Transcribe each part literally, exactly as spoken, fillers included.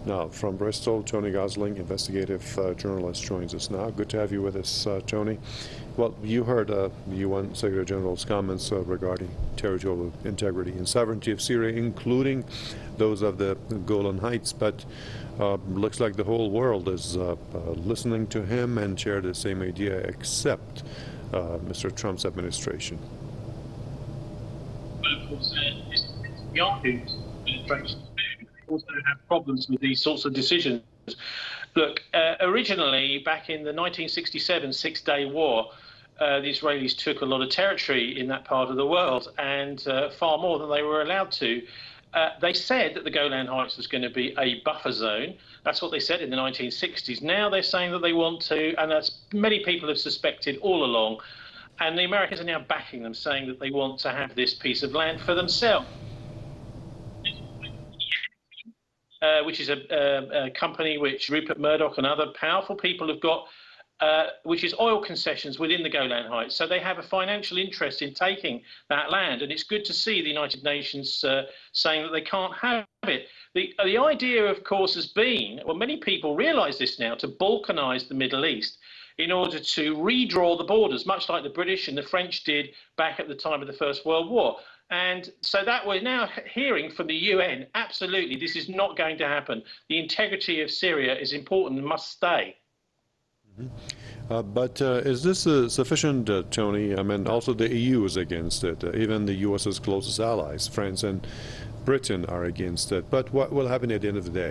Now, from Bristol, Tony Gosling, investigative uh, journalist, joins us now. Good to have you with us, uh, Tony. Well, you heard uh, the U N Secretary General's comments uh, regarding territorial integrity and sovereignty of Syria, including those of the Golan Heights, but uh, looks like the whole world is uh, uh, listening to him and share the same idea, except uh, Mister Trump's administration. Well, of course, uh, it's Netanyahu's administration also have problems with these sorts of decisions. Look, uh, originally, back in the nineteen sixty-seven Six-Day War, uh, the Israelis took a lot of territory in that part of the world, and uh, far more than they were allowed to. Uh, they said that the Golan Heights was going to be a buffer zone. That's what they said in the nineteen sixties. Now they're saying that they want to, and as many people have suspected all along, and the Americans are now backing them, saying that they want to have this piece of land for themselves. Uh, which is a, a, a company which Rupert Murdoch and other powerful people have got, uh, which is oil concessions within the Golan Heights. So they have a financial interest in taking that land, and it's good to see the United Nations uh, saying that they can't have it. The, the idea, of course, has been, well, many people realise this now, to balkanise the Middle East in order to redraw the borders, much like the British and the French did back at the time of the First World War. And so that we're now hearing from the U N, absolutely, this is not going to happen. The integrity of Syria is important and must stay. Mm-hmm. uh, but uh, is this uh, sufficient, uh, Tony? I mean, also the E U is against it. Uh, even the US's closest allies, France and Britain, are against it. But what will happen at the end of the day?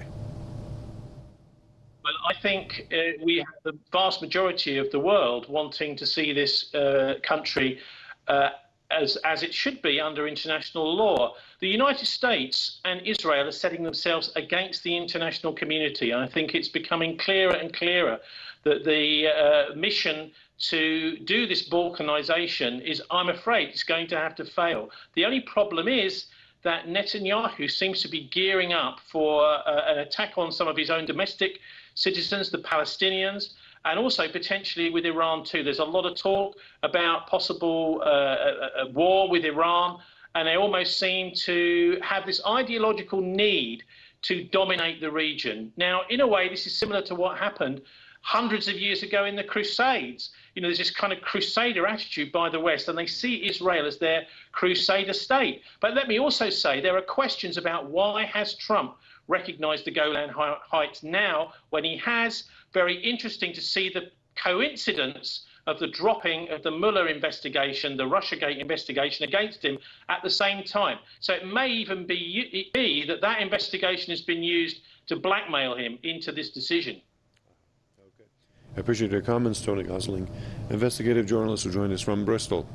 Well, I think uh, we have the vast majority of the world wanting to see this uh, country uh, As, as it should be under international law. The United States and Israel are setting themselves against the international community. And I think it's becoming clearer and clearer that the uh, mission to do this balkanization is, I'm afraid, it's going to have to fail. The only problem is that Netanyahu seems to be gearing up for uh, an attack on some of his own domestic citizens, the Palestinians, and also potentially with Iran too. There's a lot of talk about possible uh, a, a war with Iran, and they almost seem to have this ideological need to dominate the region. Now, in a way, this is similar to what happened hundreds of years ago in the Crusades. You know, there's this kind of crusader attitude by the West, and they see Israel as their crusader state. But let me also say there are questions about why has Trump recognized the Golan Heights now when he has. Very interesting to see the coincidence of the dropping of the Mueller investigation, the Russiagate investigation against him at the same time. So it may even be, be that that investigation has been used to blackmail him into this decision. Okay. I appreciate your comments, Tony Gosling, investigative journalist who joined us from Bristol.